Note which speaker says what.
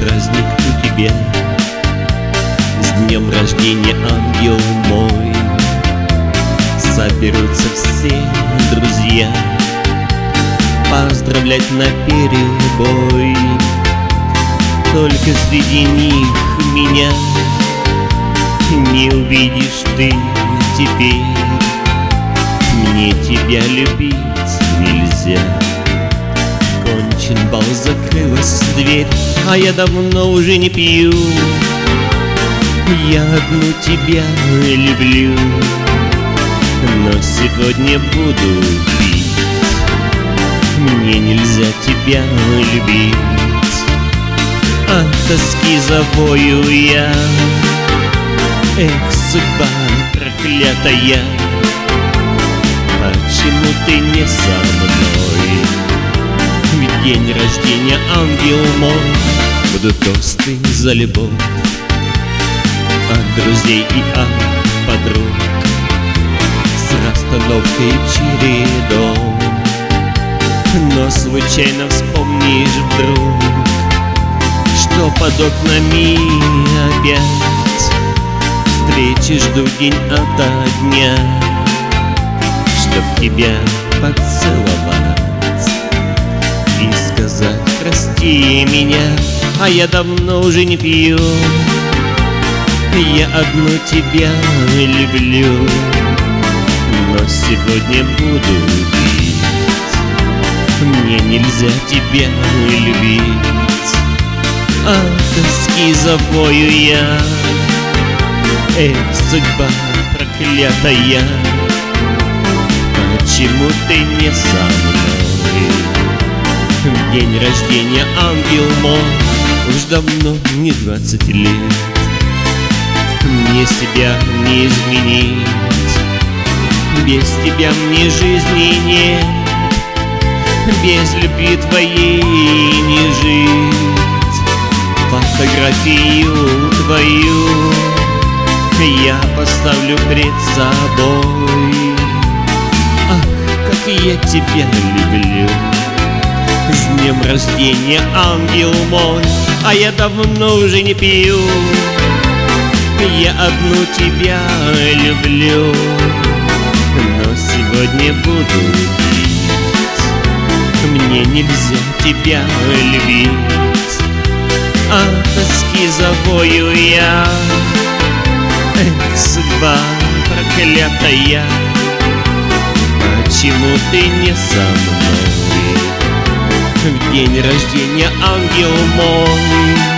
Speaker 1: праздник у тебя. С днем рождения, ангел мой. Соберутся все друзья поздравлять наперебой. Только среди них меня не увидишь ты теперь. Мне тебя любить нельзя. Кончен бал, закрылась дверь, а я давно уже не пью. Я одну тебя люблю, но сегодня буду пить. Мне нельзя тебя любить. От тоски завою я. Эх, судьба проклятая, почему ты не со мной? Ведь день рождения, ангел мой, будут тосты за любовь от друзей и от подруг, с расстановкой чередом. Но случайно вспомнишь вдруг, что под окнами опять встречи жду день ото дня, чтоб тебя поцеловать и сказать: прости меня. А я давно уже не пью. Я одну тебя люблю, но сегодня буду пить. Мне нельзя тебя любить. От тоски завою я. Эх, судьба проклятая, почему ты не со мной? В день рождения, ангел мой, уж давно не 20 лет. Мне себя не изменить, без тебя мне жизни нет. Без любви твоей не жить. Фотографию твою я поставлю пред собой. Ах, как я тебя люблю. С днем рождения, ангел мой, а я давно уже не пью. Я одну тебя люблю, но сегодня буду пить. Мне нельзя тебя любить. От тоски завою я. Эх, судьба проклятая, почему ты не со мной? В день рождения, ангел мой.